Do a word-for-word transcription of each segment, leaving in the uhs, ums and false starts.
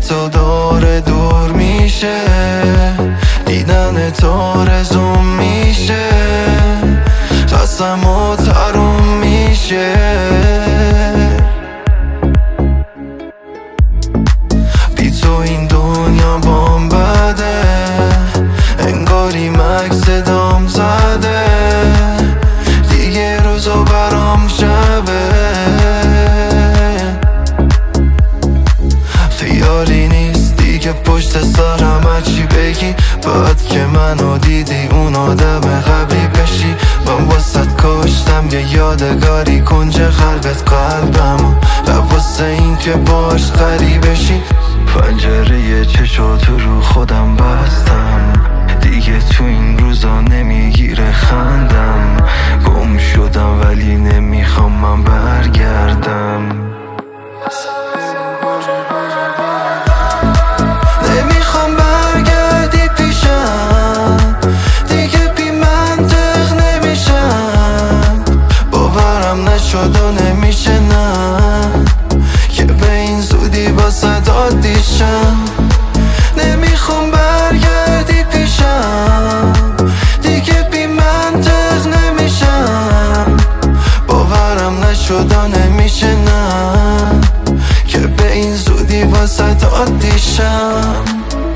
تو داره دور میشه، دیدن تو رزوم میشه، خستم و تروم میشه. بی تو این دنیا بام بده، انگاری مکس دام زده، دیگه روزا برام شبه. خیالی نیست دیگه پشت سرم هرچی بگی، بعد که منو دیدی اون آدم قبلی بشی. من واسط کشتم یه یادگاری کنج قلبت قلبم، واسه این که باش غریبشی. پنجره چشاتو رو خودم بستم، دیگه تو این روزا نمیگیره خندم. گم شدم ولی نمیخوام من برگردم، نمیخوام برگردی پیشم، دیگه بی منطق نمیشم. باورم نشد و نمیشه نه، که به این زودی واسه عادیشم. نمیخوام برگردی پیشم، دیگه بی منطق نمیشم. باورم نشد و نمیشه نه، که به این زودی واسه عادیشم.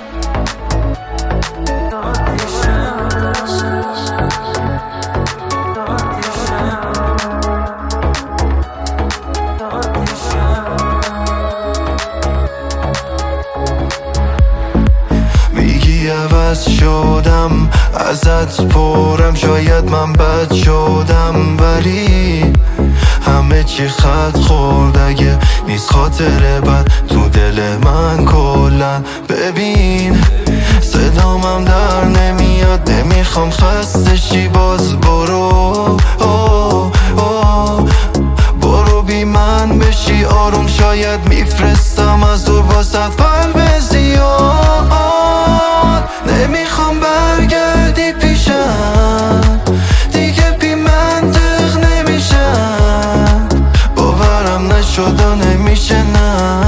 میگی عوض شدم، ازت پرم، شاید من بد شدم، ولی همه چی خط خورد اگه نیست خاطره بد تو دل من کلن. ببین صدامم در نمیاد، نمیخوام خسته شی، باز برو آه آه برو بی من بشی آروم. شاید میفرستم از دور واسط قلب زیاد، نمیخوام برگردی پیشم، دیگه بی منطق نمیشم. باورم نشد و نمیشه نه،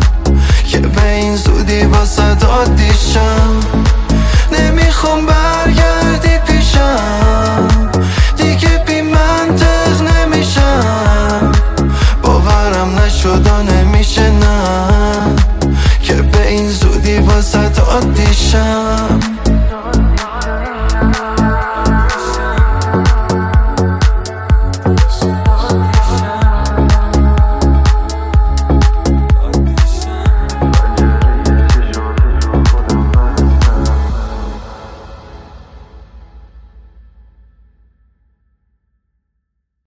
که به این زودی واسه عادیشم. نمیخوام برگردی